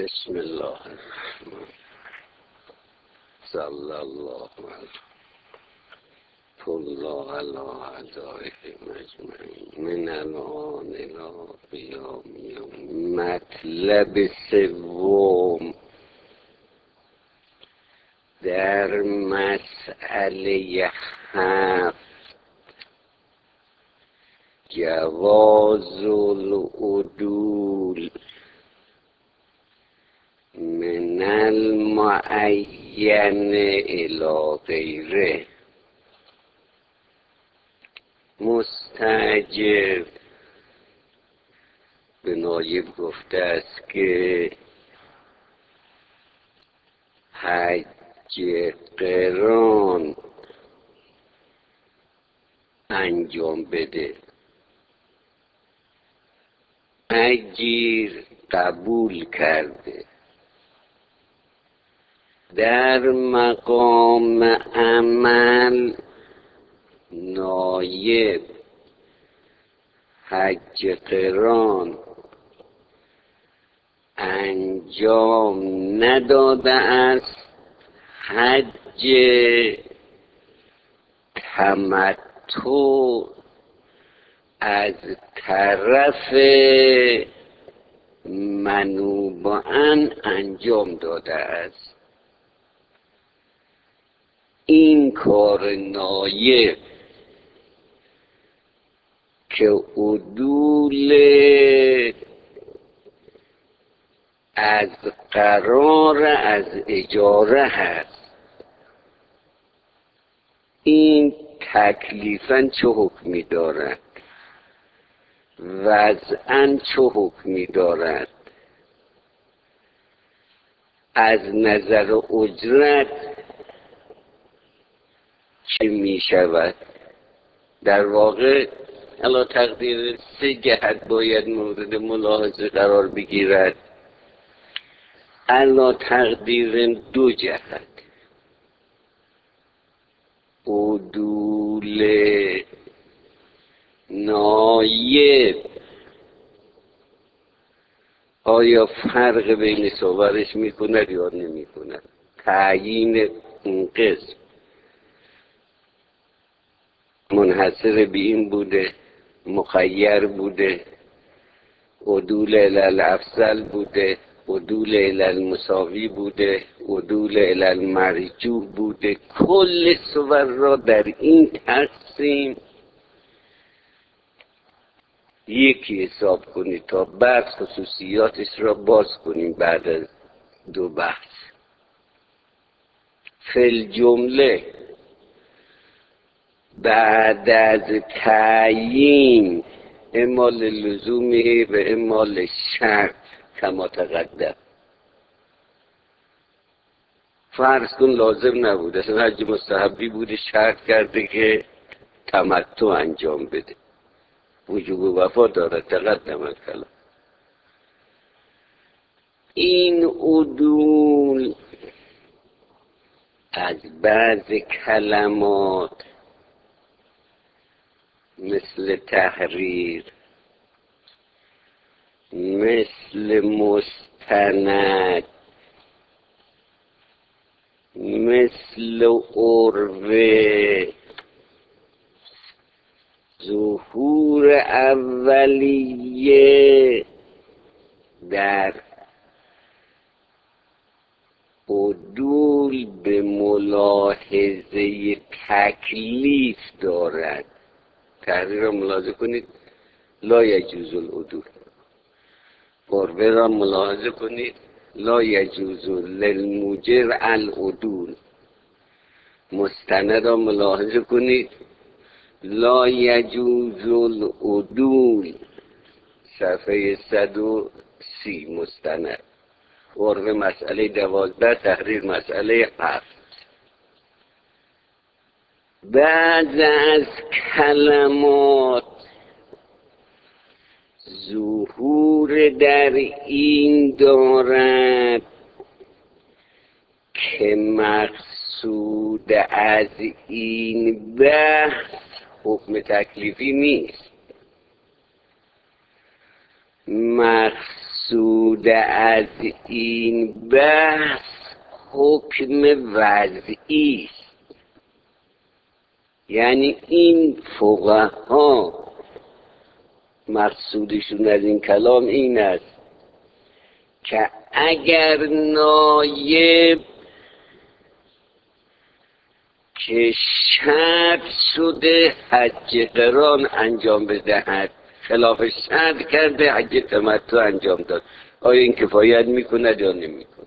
بسم الله الرحمن صلی الله علی اعدائه مجمعین من الان الى قیام یوم. مطلب سوم در مسئله 7 جواز العدول من المعین الى غیره. مستأجر به نایب گفته است که حج قران انجام بده. اجیر قبول کرده. در مقام عمل نایب حج قران انجام نداده است، حج تمتع از طرف منوباً انجام داده است. این کار نایب که عدول از قرار از اجاره هست، این تکلیفاً چه حکمی دارد؟ وضعاً چه حکمی دارد؟ از نظر اجرت چه می شود؟ در واقع علی تقدیر 3 جهت باید مورد ملاحظه قرار بگیرد. علی تقدیر 2 جهت. عدول نایب آیا فرق بین صورش میکند یا نمیکند؟ تعیین این قسم منحصر به این بوده، مخیر بوده، عدول الافضل بوده، عدول المساوی بوده، عدول المرجوح بوده. کل صور را در این تقسیم یکی حساب کنید تا بعد خصوصیاتش را باز کنیم بعد از 2 بحث. فی جمله بعد از تعیین اما لزومه و اما لشرط کما تقدم. فرض کن لازم نبود، اصلا حج مستحبی بوده، شرط کرده که تمتع انجام بده، وجوب و وفا دارد، تقدم الکلام. این عدول از بعض کلمات مثل تحریر، مثل مستند، مثل عروه، ظهور اولیه در عدول به ملاحظه تکلیف دارد. تحریر را ملاحظه کنید، لا یجوز العدول. عروه را ملاحظه کنید، لا یجوز للموجر العدول. مستند را ملاحظه کنید، لا یجوز العدول. صفحه 130 مستند. عروه مسئله 12، تحریر مسئله 7. بعض از کلمات ظهور در این دارد که مقصود از این بحث حکم تکلیفی نیست. مقصود مقصود از این بحث حکم وضعی است. یعنی این فقها مقصودشون از این کلام این است که اگر نایب که شرط شده حج قران انجام بدهد خلاف شرط کرده حج تمتع انجام داد، آیا این کفایت میکند یا نمیکند؟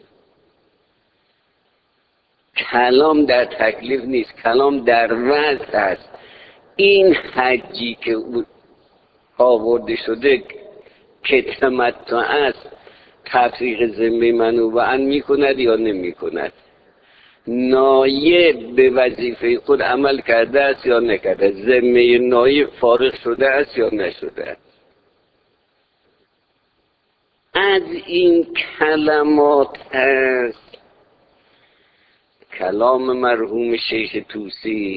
کلام در تکلیف نیست، کلام در وضع است. این حجی که آورده شده که تمتع است تفریق ذمه منوبعا میکند یا نمیکند؟ نایب به وظیفه خود عمل کرده است یا نکرده؟ ذمه نایب فارغ شده است یا نشده است؟ از این کلمات است کلام مرحوم شیخ طوسی،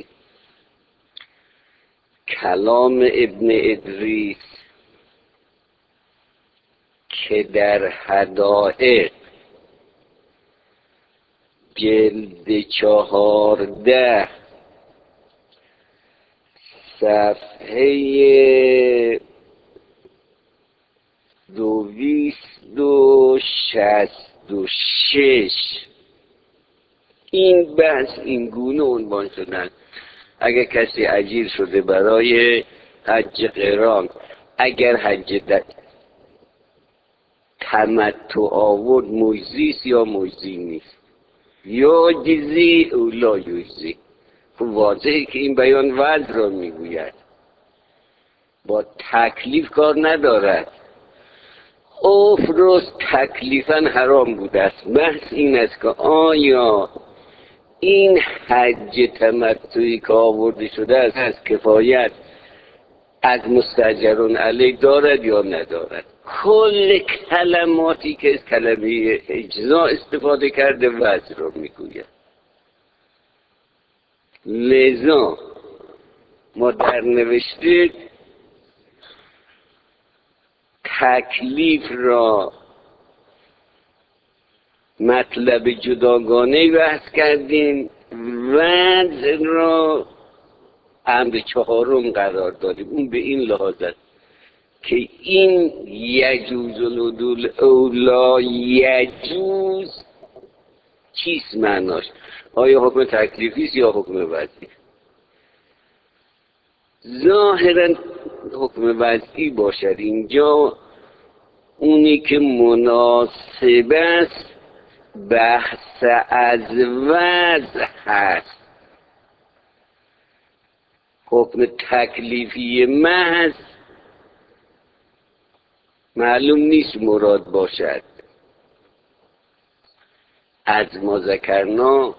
کلام ابن ادریس که در حدائق جلد 14 صفحه 266 این بحث این گونه عنوان شدن: اگر کسی اجیر شده برای حج قران، اگر حج تمتع آورد مجزی است یا مجزی نیست، یا جزی او لا یجزی. خب واضحه که این بیان وضع را میگوید، با تکلیف کار ندارد. افروز تکلیفاً حرام بوده است. بحث این است که آیا این حج تمتعی که آورده شده است از کفایت از مستاجرون علیه دارد یا ندارد؟ کل کلماتی که از کلمه اجزا استفاده کرده وضع را میگوید. لذا ما در نوشته تکلیف را مطلب جداگانه بحث کردیم، وضع را امر چهارم قرار دادیم. اون به این لحاظ است که این یجوز العدول اولا یجوز چیست معناش؟ آیا حکم تکلیفی است یا حکم وضعی؟ ظاهرا حکم وضعی باشد. اینجا اونی که مناسب است بحث از وضع هست. حکم تکلیفی محض معلوم نیست مراد باشد. از ما ذکرنا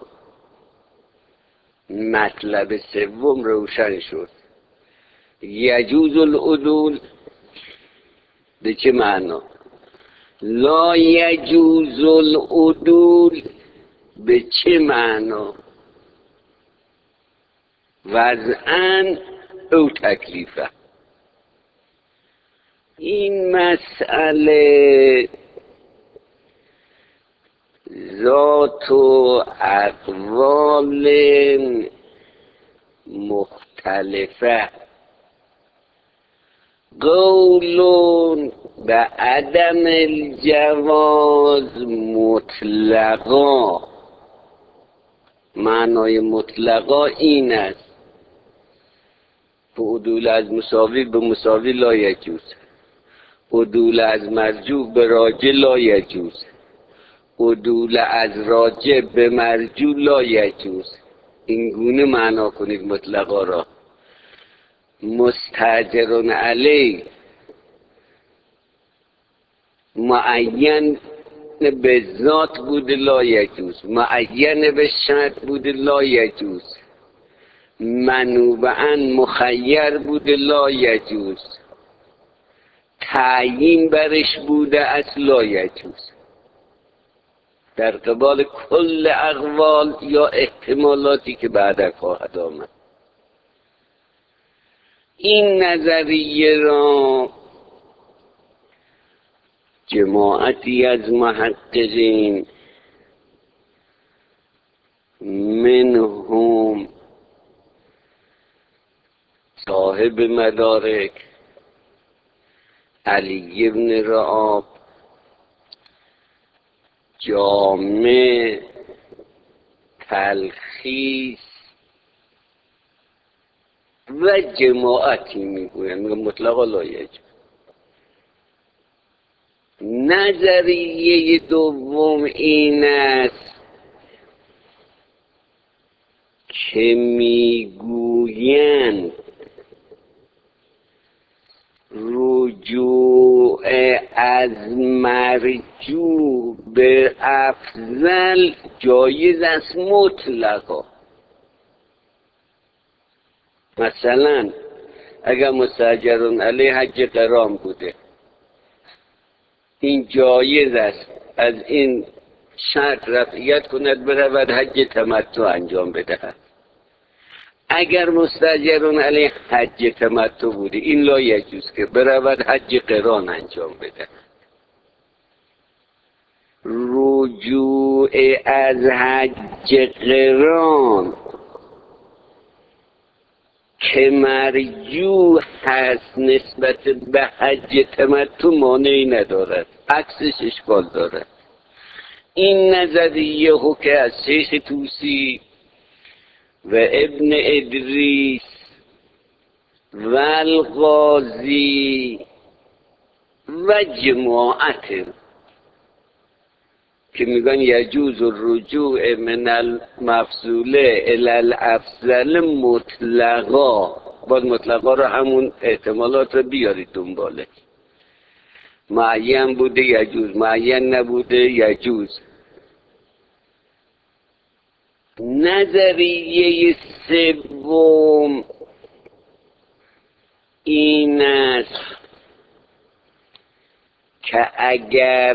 مطلب سوم روشن شد. یجوز العدول به چه معنا؟ لا یجوز العدول به چه معنا؟ وضعاً او تکلیفه. این مسئله ذات و اقوال مختلفه. قول به عدم الجواز مطلقا، معنای مطلقا این است که عدول از مساوی به مساوی لا یجوز، عدول از مرجوع به راجع لا یجوز، عدول از راجع به مرجوع لا یجوز. این گونه معنا کنید مطلقا را. مستاجر علیه معین به ذات بود لا یجوز، معین به شرط بود لا یجوز، منوبعاً مخیر بود لا یجوز، تعیین برش بوده است لا یجوز. در قبال کل اقوال یا احتمالاتی که بعد خواهد آمد. این نظریه را جماعتی از محققین منهم صاحب مدارک علی بن رعاب، جامع، تلخیص و جماعتی میگویند، مطلقا لا یجوز. نظریه دوم این است که میگویند رجوع از مرجوع به افضل جایز است مطلقا. مثلا اگر مستاجرون علیه حج قران بوده، این جایز است از این شرط رفعیت کند برود حج تمتع انجام بدهد. اگر مستاجرون علیه حج تمتع بوده، این لا یجوز که برود حج قران انجام بدهد. رجوع از حج قران که مرجوع هست نسبت به حج تمتع مانعی ندارد، عکسش اشکال دارد. این نظریه حکه از شیخ طوسی و ابن ادریس و القاضی و جماعت که میگن یجوز الرجوع من المفضوله الی الافضل مطلقا. باید مطلقا رو همون احتمالات رو بیارید دنباله. معین بوده یجوز، معین نبوده یجوز. نظریه سوم این است که اگر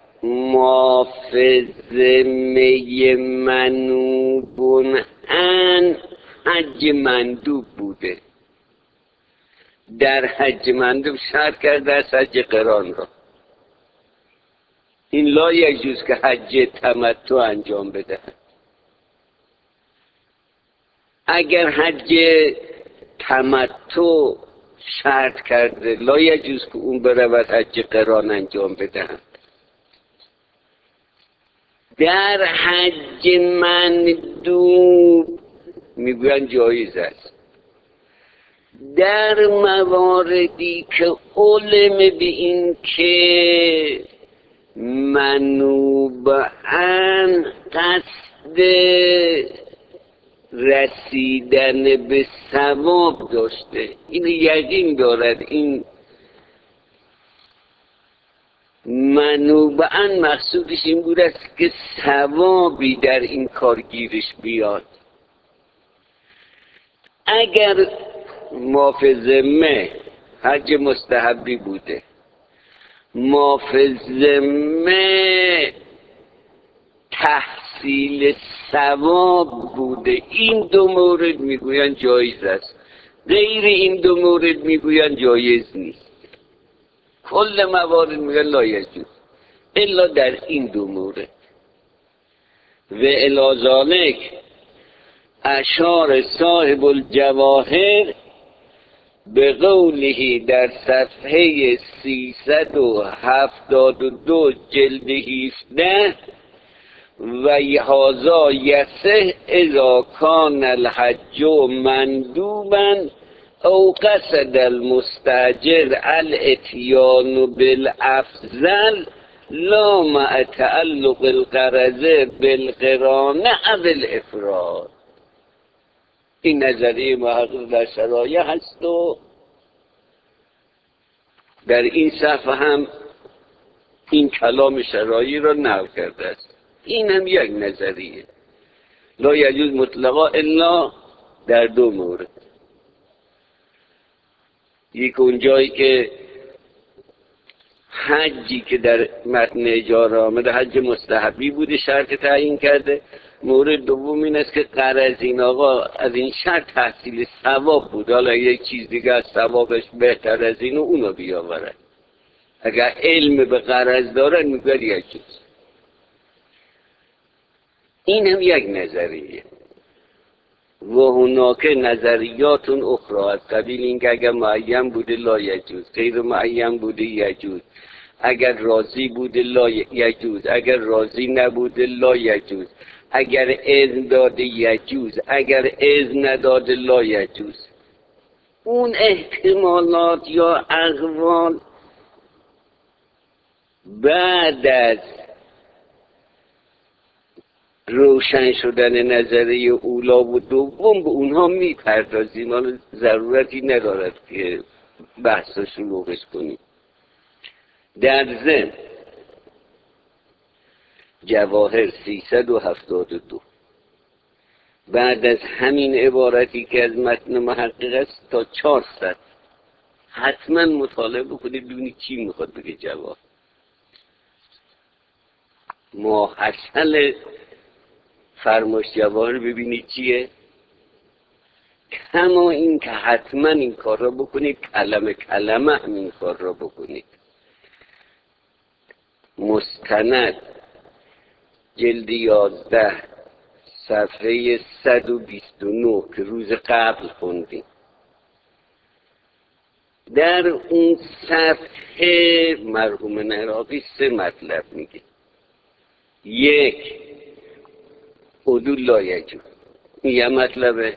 مافزمه منوبون ان حج مندوب بوده، در حج مندوب شرط کرده از حج قران را، این لا یجوز که حج تمتع انجام بده. اگر حج تمتع شرط کرده، لا یجوز که اون برود حج قران انجام بدهد. در حج مندوب میگوین جایز است. در مواردی که علم به این که منوباً قصد رسیدن به ثواب داشته، این یقین دارد این منوباً مقصودش این بود است که ثوابی در این کار گیرش بیاد. اگر مافزمه حج مستحبی بوده، مافزمه تحصیل ثواب بوده، این دو مورد میگوین جایز است. غیر این دو مورد میگوین جایز نیست. کل موارد میگن لا یجوز الا در این دو مورد. و الی ذالک اشار صاحب الجواهر به قوله در صفحه 372 جلد 17 و هذا یصح اذا کان الحج مندوبا او قصد المستاجر الاتیان بالافضل لا مع تعلق القرض بالقران او الافراد. این نظریه محقق در شرایع هست و در این صفحه هم این کلام شرایع را نقل کرده است. این هم یک نظریه لا یجوز مطلقا الا در دو مورد. یک اونجایی که حجی که در متن اجاره آمده حج مستحبی بوده شرط تعیین کرده. مورد دوم این است که قرض این آقا از این شرط تحصیل ثواب بود، حالا یک چیز دیگه از ثوابش بهتر از اینو اونو بیاورد. اگر علم به غرض دارن میگن یجوز. این هم یک نظریه. و هناک نظریات اخرى از قبیل این که اگر معین بوده لا یجوز، غیر معین بوده یجوز، اگر راضی بوده لا یجوز، اگر راضی نبوده لا یجوز، اگر اذن داده یجوز، اگر اذن نداده لا یجوز. اون احتمالات یا اقوال بعد از روشن شدن نظریه اولا و دوم به اونها میپردازیم. حالا ضرورتی ندارد که بحث شلوغش کنیم. در ضمن جواهر 372 بعد از همین عبارتی که از متن محقق است تا 400 حتما مطالعه بکنید ببینید چی میخواد بگه جواهر. ماحصل فرماش جواهر ببینید چیه. کما این که حتما این کار را بکنید، کلمه کلمه همین کار را بکنید. مستند جلد 11 صفحه 129 که روز قبل خوندیم، در اون صفحه مرحوم عراقی 3 مطلب میگه. 1 عدول لا یجوز، یه مطلبه.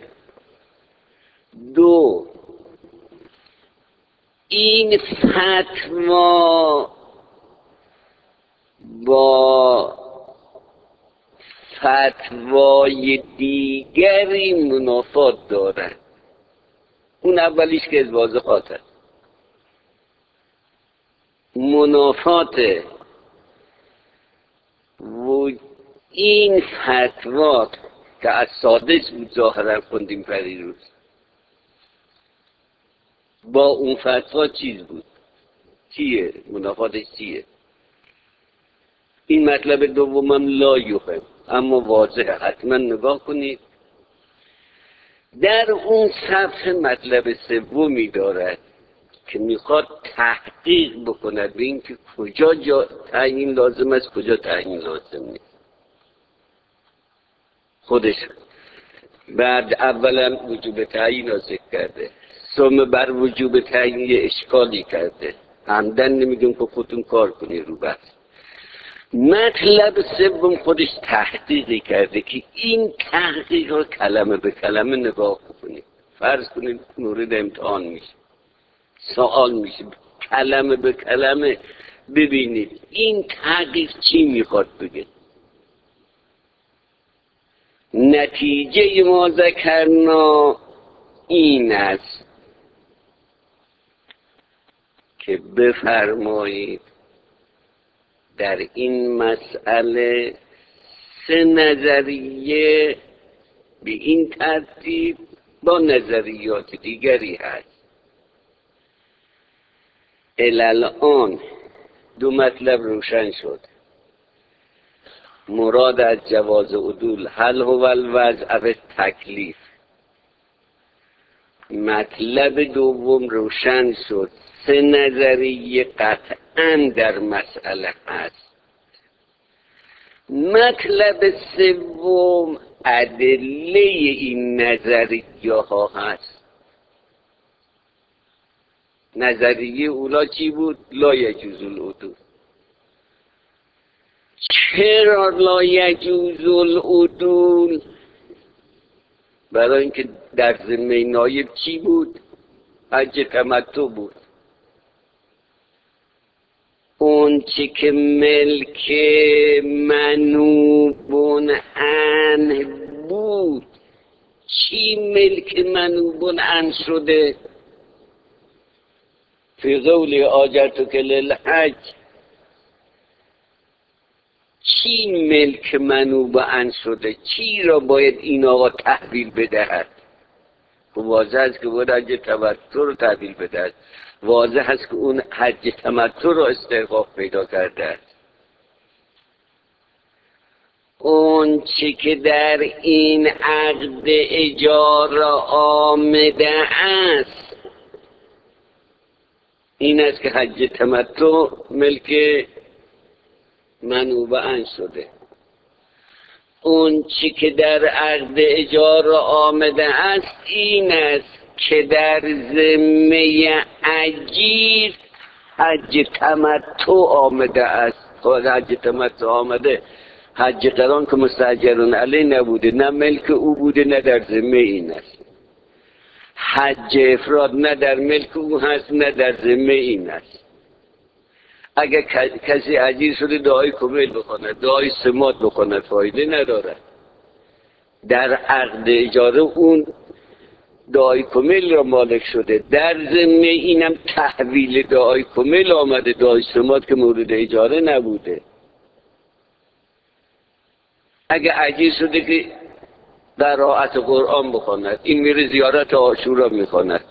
2 این فتوا با فتوای دیگری منافات دارد. اون اولیش که از واضحات است، منافات و این فتوا که از سادس بود ظاهرا خوندیم پریروز، با اون فتوا چیز بود. چیه؟ منافاتش چیه؟ این مطلب دومم لا یوهم، اما واضحه، حتما نگاه کنید. در اون صفحه مطلب سومی دارد که میخواد تحقیق بکند به این که کجا جا تعیین لازم است، کجا تعیین لازم نیست. خودش بعد اولا وجوب تعیین را ذکر کرده، ثم بر وجوب تعیین یه اشکالی کرده. عمدن نمیگم که خودتون کار کنی رو بحث. مطلب سوم خودش تحقیقی کرده که این تحقیق را کلمه به کلمه نگاه کنید. فرض کنید مورد امتحان میشه، سوال میشه، کلمه به کلمه ببینید این تحقیق چی میخواد بگه. نتیجه ما ذکرنا این است که بفرمایید در این مسئله 3 نظریه به این ترتیب با نظریات دیگری هست. الان 2 مطلب روشن شد. مراد از جواز عدول هل هو الوضع و تکلیف. مطلب دوم روشن شد. 3 نظریه قطعا در مسئله هست. مطلب سوم ادله این نظریه ها هست. نظریه اولا چی بود؟ لا یجوز العدول. چرا لا یجوز العدول؟ برای اینکه در ذمه نایب چی بود؟ حج تمتع بود. اون چی که ملک منوبون عنه بود، چی ملک منوبون عنه شده؟ فی قول آجرتک للحج، چی ملک منوب عنه شده؟ چی را باید این آقا تحویل بدهد؟ واضح است که باید حج تمتع رو تحویل بدهد. واضح است که اون حج تمتع رو استحقاق پیدا کرده است. اون چی که در این عقد اجاره آمده است این است که حج تمتع ملک منوبه‌ان شده. اون چی که در عقد اجاره آمده است این است که در ذمه اجیر حج تمتع آمده است. حج تمتع آمده، حج قران که مستاجرون علیه نبوده، نه ملک او بوده نه در ذمه این است. حج افراد نه در ملک او هست نه در ذمه این است. اگر کسی اجیر شده دعای کمیل بکنه، دعای سمات بکنه، فایده نداره. در عقد اجاره اون دعای کمیل را مالک شده، در ضمن اینم تحویل دعای کمیل آمده، دعای سمات که مورد اجاره نبوده. اگر اجیر شده که قرائت قرآن بخواند، این میره زیارت عاشورا میخواند،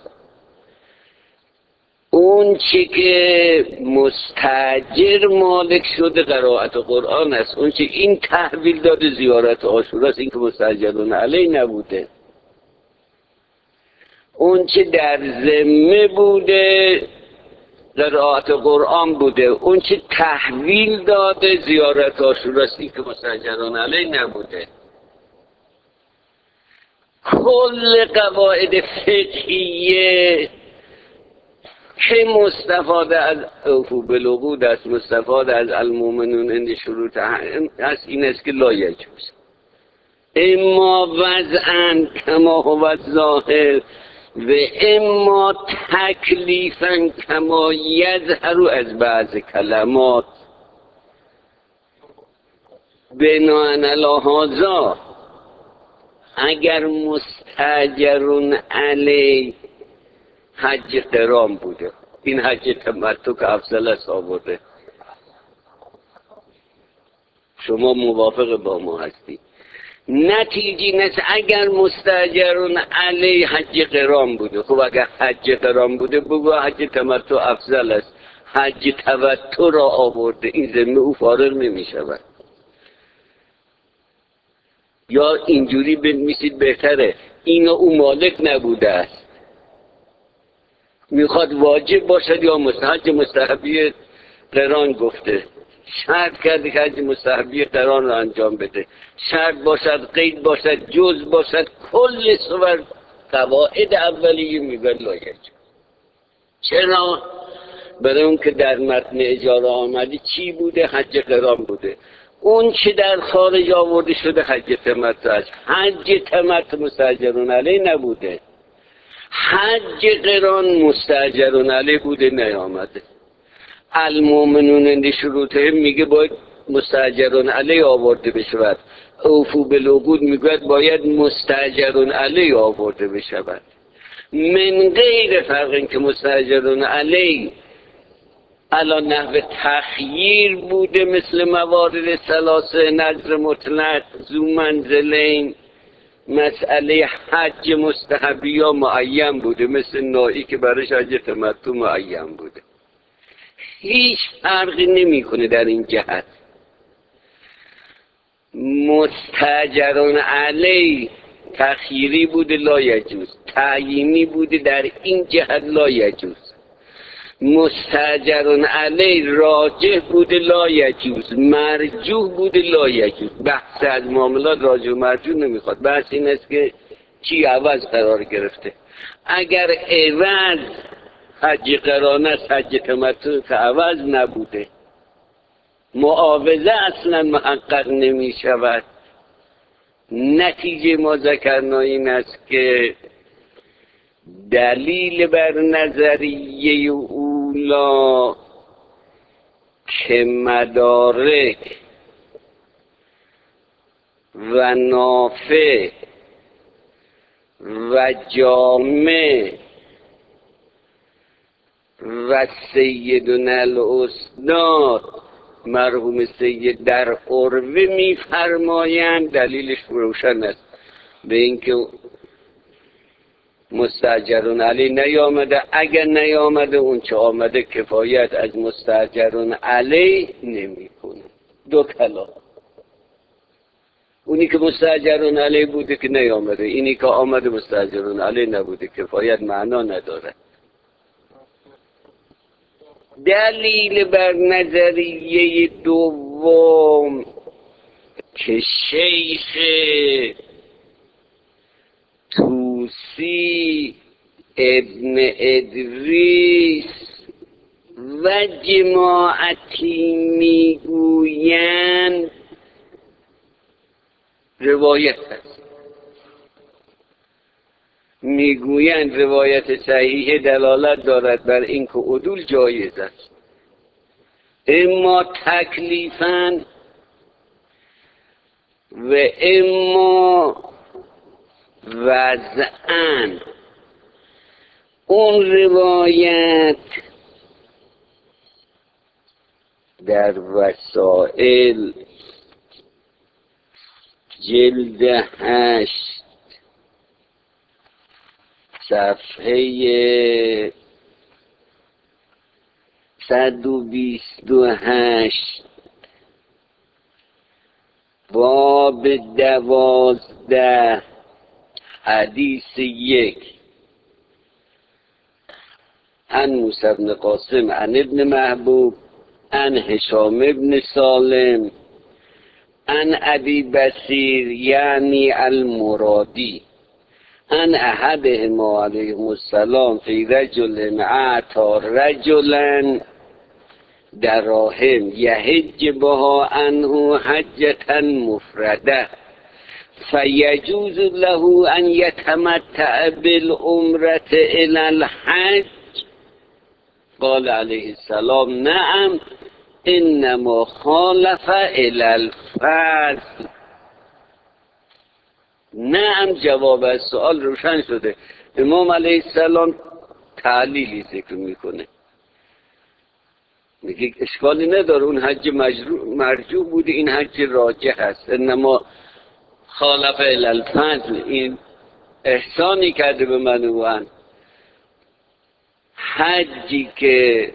اون چی که مستاجر مالک شده قرائت قرآن است. اون چی این تحویل داده زیارت عاشورا است، این که مستاجرون علیه نبوده. اون چی در ذمه بوده قرائت قرآن بوده، اون چی تحویل داده زیارت عاشورا است، این که مستاجرون علیه نبوده. کل قواعد فقهیه که مستفاده از اوفوا بالعقود است، مستفاده از المؤمنون عند شروط است، این است که لا یجوز اما وضعا کما هو ظاهر و اما تکلیفا کما یظهر از بعض کلمات. بناء علی هذا اگر مستاجرون علی حج قران بوده، این حج تمتع که افضل است آورده، شما موافق با ما هستی. نتیجه نست اگر مستاجرون علی حج قران بوده، خب اگر حج قران بوده بگو حج تمتع افضل است، حج تمتع را آورده، این ذمه او فارغ نمی شود. یا اینجوری بنویسید بهتره، اینو او مالک نبوده است، میخواد واجب باشد یا حج مستحبی قران گفته، شرط کرده که حج مستحبی قران را انجام بده، شرط باشد، قید باشد، جز باشد، کل صور قواعد اولیه میگن لایج. چرا؟ برای اون که در متن اجاره آمده چی بوده؟ حج قران بوده. اون چی در خارج آورده شده حج تمتع است. حج تمتع مستاجرون علیه نبوده، حج قران مستاجرون علیه بوده نیامده. المؤمنون عند شروطهم میگه باید مستاجرون علیه آورده بشود، اوفوا بالعقود میگه باید مستاجرون علیه آورده بشود. من غیر فرق این که مستاجرون علیه علی نحو تخییر بوده، مثل موارد ثلاثه، نذر مطلق، ذو منزلین، مسئله حج مستحبی یا معین بوده، مثل نائی که برایش حج تمتع معین بوده. هیچ فرقی نمیکنه در این جهت. مستاجرون علی تخییری بوده لا یجوز، تعیینی بوده در این جهت لا یجوز. مستاجرون علی راجح بوده لا یجوز، مرجوح بوده لا یجوز. بحث از معاملات راجح و مرجوح نمیخواد، بحث این است که چی عوض قرار گرفته. اگر عوض حج قران است، حج تمتع که عوض نبوده، معاوضه اصلا محقق نمی شود. نتیجه ما ذکرنا این است که دلیل بر نظریه اولا که مدارک و نافع و جامع و سیدنا الاستاد مرحوم سید در عروه میفرمایند، دلیلش روشن است به اینکه مستاجرون علی نیامده. اگر نیامده اون چه آمده کفایت از مستاجرون علی نمیکنه. دو کلام، اونی که مستاجرون علی بوده که نیامده، اینی که آمده مستاجرون علی نبوده، کفایت معنا نداره. دلیل بر نظریه دوم که شیخ توسی ابن ادریس و جماعتی میگویند روایت است. میگویند روایت صحیح دلالت دارد بر اینکه عدول جایز است، اما تکلیفاً و اما وضعاً. اون روایت در وسائل جلد 8 صفحه 128 باب 12 حدیث 1 عن موسی بن قاسم عن ابن محبوب عن هشام بن سالم عن ابی بصیر یعنی المرادی عن احدهما علیهم السلام فی رجل اعطی رجلا دراهم یحج بها عنه حجة مفرده فیجوز له ان یتمتع بالعمرة الى الحج. قال علیه السلام نعم انما خالف الى الفضل. نعم جواب از سؤال روشن شده. امام علیه السلام تعلیلی ذکر میکنه، میگه اشکالی نداره اون حج مرجوع بوده، این حج راجح هست. انما خالف الی الفضل، این احسانی کرده به من و من. حجی که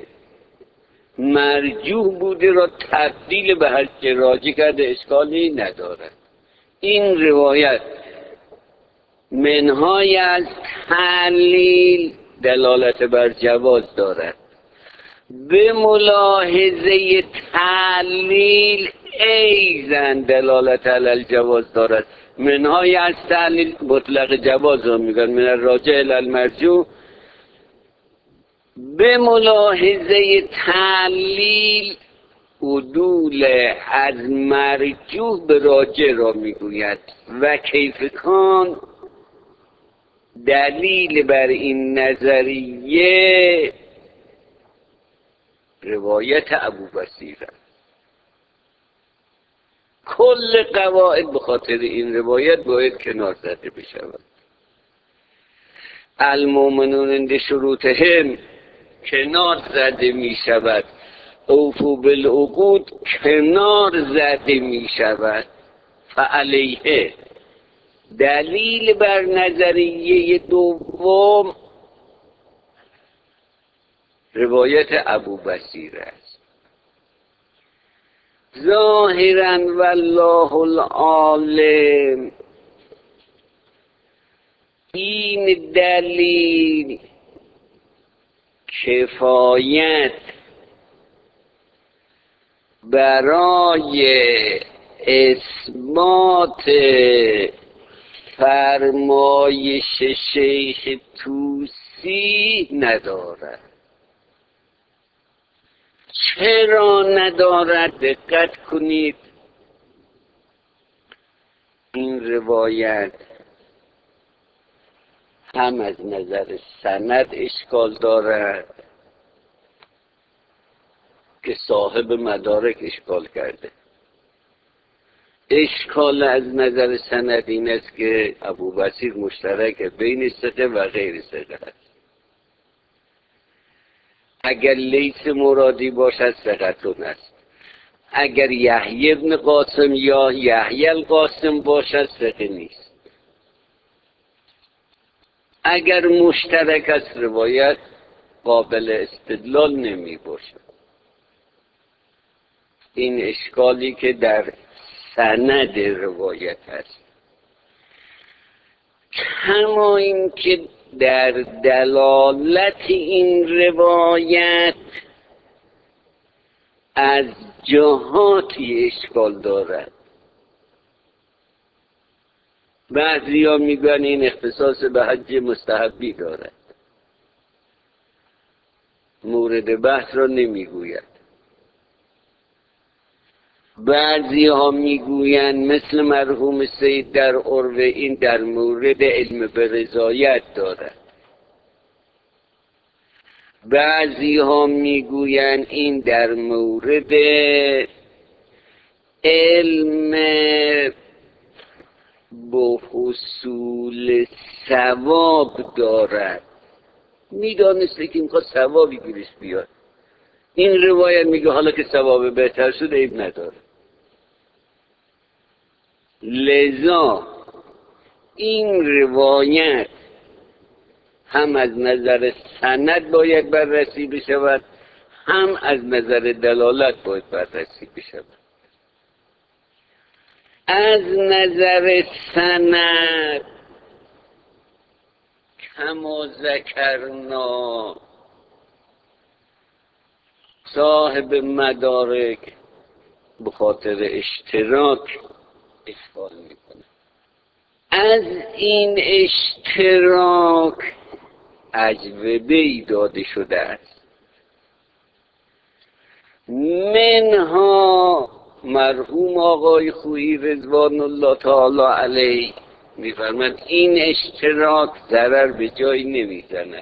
مرجوح بوده را تبدیل به حج راجح کرده، اشکالی نداره. این روایت منهای از تعلیل دلالت بر جواز دارد. به ملاحظه تعلیل ایزن دلالت علی الجواز دارد. منهای از تعلیل مطلق جواز را میگن، من الراجع الی المرجوع. به ملاحظه تعلیل عدول از مرجوح به راجع را میگوید و کیف کان دلیل بر این نظریه روایت ابوبصیر است. کل قواعد به خاطر این روایت باید کنار زده بشود. المؤمنون عند شروطهم کنار زده می شود. اوفوا بالعقود کنار زده می شود. فعلیه دلیل بر نظریه دوم روایت ابوبصیر است. ظاهرا والله العالم این دلیل کفایت برای اثبات فرمایش شیخ توسی ندارد. چرا ندارد؟ دقت کنید. این روایت هم از نظر سند اشکال دارد که صاحب مدارک اشکال کرده. اشکال از نظر سند این است که ابوبصیر مشترک بین ثقه و غیر ثقه است. اگر لیث مرادی باشد ثقتون است، اگر یحیی ابن قاسم یا یحیی القاسم باشد ثقه نیست. اگر مشترک است روایت قابل استدلال نمی باشد. این اشکالی که در سند روایت است. کما این که در دلالت این روایت از جهاتی اشکال دارد. بعضی ها میگن این اختصاص به حج مستحبی دارد، مورد بحث را نمیگوید. بعضی ها میگویند مثل مرحوم سید در عروه این در مورد علم به رضایت دارد. بعضی ها میگویند این در مورد علم با حصول ثواب دارد. میدانسته که میخواد ثوابی گیرش بیاد. این روایت میگه حالا که ثواب بهتر شد عیب نداره. لذا این روایت هم از نظر سند باید بررسی بشود، هم از نظر دلالت باید بررسی بشود. از نظر سند کما ذکرنا صاحب مدارک به خاطر اشتراک اشکال میکنه. از این اشتراک اجوبه‌ای داده شده است. منها مرحوم آقای خویی رضوان الله تعالی علیه میفرماند این اشتراک ضرر به جایی نمیزند.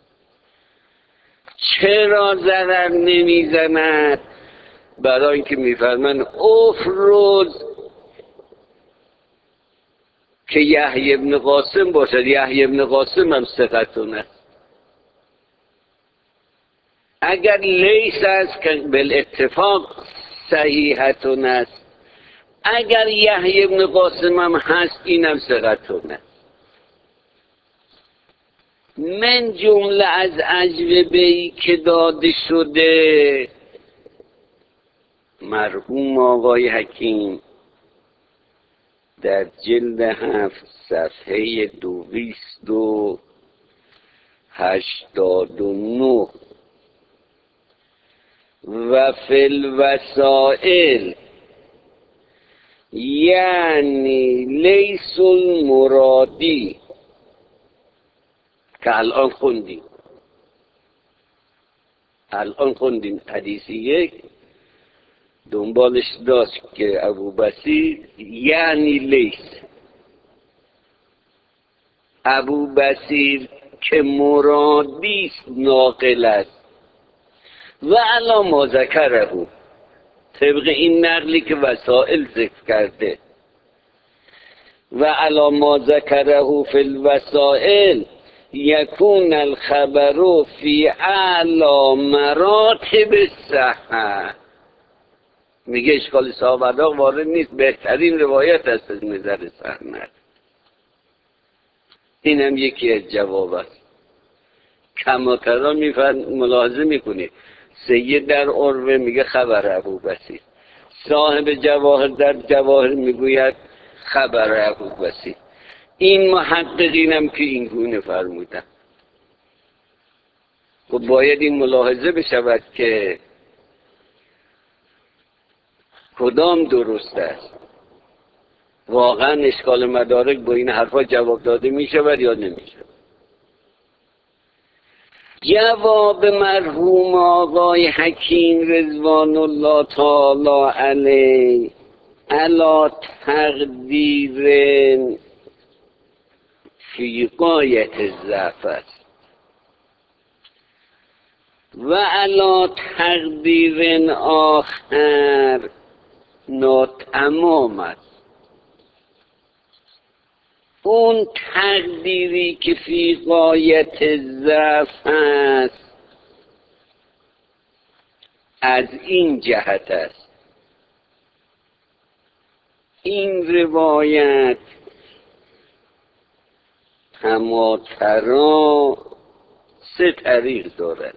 چرا ضرر نمیزند؟ برای اینکه میفرماند افرض که یحیی ابن قاسم باشد، یحیی ابن قاسم هم ثقتون است. اگر لیس است که بالاتفاق صحیحتون است، اگر یحیی ابن قاسم هم هست اینم ثقتون است. من جمله از اجوبه‌ای که داده شده مرحوم آقای حکیم در جلد 7 صفحه 289 و فی الوسائل یعنی لیس المرادی که الان خوندیم حدیثی یک دنبالش داشت که ابو بصیر یعنی لیس ابو بصیر که مرادیست ناقل است و علا ما ذکره طبق این نقلی که وسائل ذکر کرده و علا ما ذکره فی الوسائل یکون الخبر فی اعلی مراتب الصحه. میگه اشکال صحابه وارد نیست، بهترین روایت است از نظر سند. این هم یکی از جواب است. کماترا ملاحظه میکنید سید در عروه میگه خبر ابو بصیر، صاحب جواهر در جواهر میگوید خبر ابو بصیر. این محققین هم که این گونه فرمودن. خب باید این ملاحظه بشود که کدام درست است. واقعا اشکال مدارک با این حرفا جواب داده می شود یا نمی شود؟ جواب مرحوم آقای حکیم رضوان الله تعالی علیه علی تقدیر فی غایت ضعف است و علی تقدیر آخر ناتمام است. اون تقدیری که فی غایت ضعف است از این جهت است. این روایت کماترا 3 طریق دارد.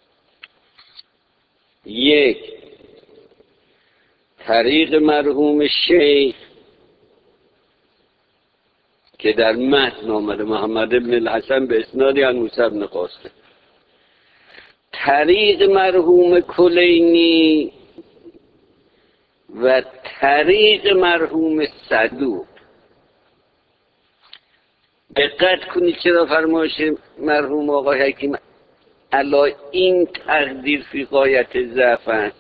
1 طریق مرحوم شیخ که در متن آمده محمد بن الحسن به اسنادی عن موسی بن قاسم. طریق مرحوم کلینی و طریق مرحوم صدوق. دقت کنید چرا فرمایش مرحوم آقای حکیم علا این تقدیر فی غایت ضعف است.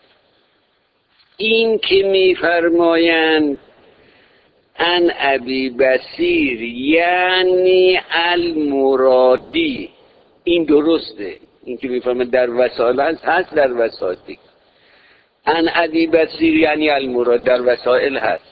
این که میفرمایند ان ابی بصیر یعنی المرادی، این درسته. این که میفرمایند در وسائل هست در وسائل دیگه. ان ابی بصیر یعنی المراد در وسائل هست.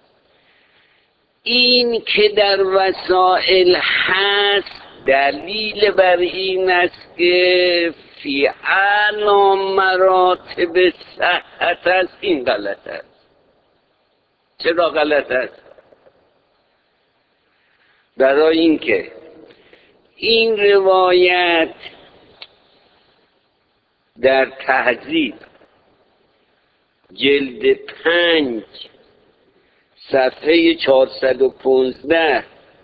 این که در وسائل هست دلیل بر این است که فی اعلی مراتب صحت است. این غلط است. چرا غلط است؟ برای اینکه این روایت در تهذیب جلد 5 صفحه 415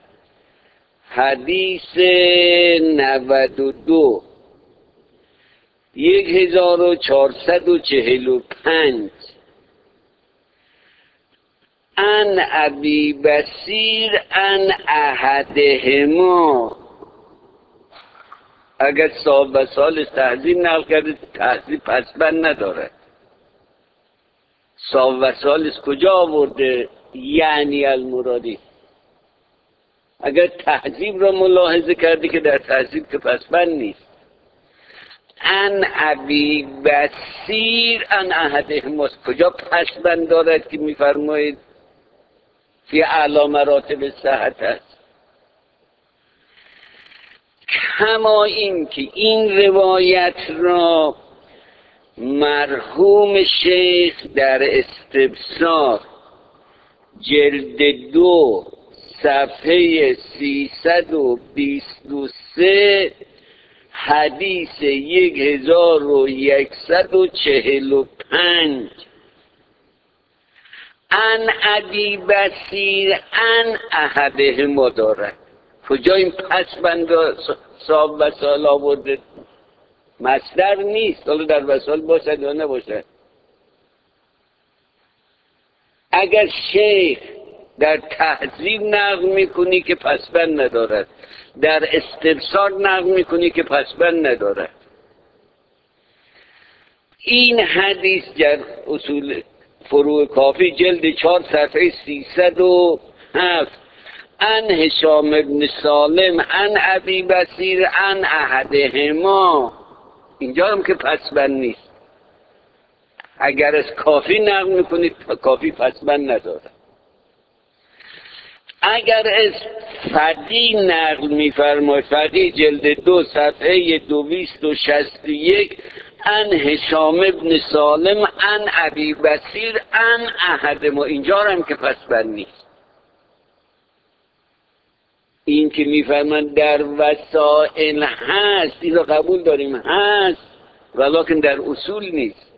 حدیث 92 1445 ان ابی بصیر ان احدهما، اگر صاحب وسائل تهذیب نقل کرده تهذیب پسبند نداره. صاحب وسائل کجا آورده؟ یعنی المرادی. اگر تهذیب را ملاحظه کردی که در تهذیب که پسبند نیست. ان ابی بصیر ان احدهما کجا پسبند دارد که میفرمایید فی اعلی مراتب صحت است؟ کما این که این روایت را مرحوم شیخ در استبصار جلد 2 صفحه 323 حدیث 1145 ان ابی بصیر ان احدهما دارد. کجا این پسبند صاحب وسائل آورده؟ مصدر نیست. حالا در وسائل باشد یا نباشد. اگر شیخ در تهذیب نقل میکنی که پسبند ندارد، در استبصار نقل میکنی که پسبند ندارد. این حدیث در اصول فروع کافی جلد 4 صفحه 307 ان هشام ابن سالم ان ابی بصیر ان احدهما، اینجا هم که پسبند نیست. اگر از کافی نقل میکنید کافی پسبند نداره. اگر از فقی نقل میفرماید، فقی جلد 2 صفحه 261 ان هشام ابن سالم ان ابی بصیر ان احدهما، اینجا هم که پسبند نیست. این که میفرماند در وسائل هست، این را قبول داریم هست، ولیکن در اصول نیست.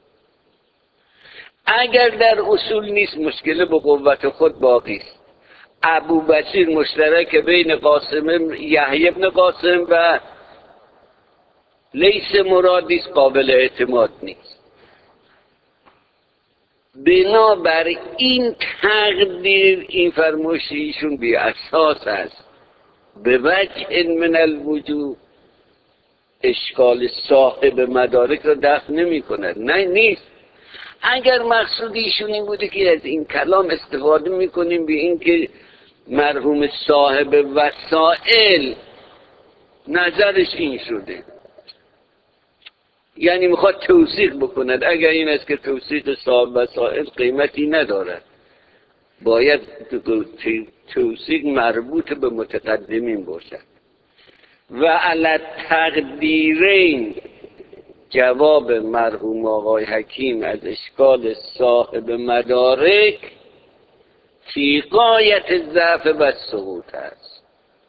اگر در اصول نیست مشکل به قوت خود باقی است. ابو بصیر مشترک بین قاسم یحیی ابن قاسم و لیث مرادی است، قابل اعتماد نیست. بنابر این تقدیر این فرمایش ایشون بی اساس است. به وجه من الوجوه اشکال صاحب مدارک را دفع نمی کند. نه نیست. اگر مقصود ایشون این بوده که از این کلام استفاده میکنیم به این که مرحوم صاحب وسائل نظرش این شده، یعنی میخواد توثیق بکند، اگر این است که توثیق صاحب وسائل قیمتی ندارد، باید توثیق مربوط به متقدمین باشد. و علی تقدیرین، جواب مرحوم آقای حکیم از اشکال صاحب مدارک فی غایت ضعف و سقوط است.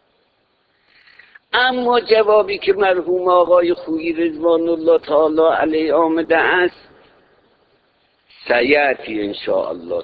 اما جوابی که مرحوم آقای خویی رضوان الله تعالی علیه آمده است سیأتی ان شاء الله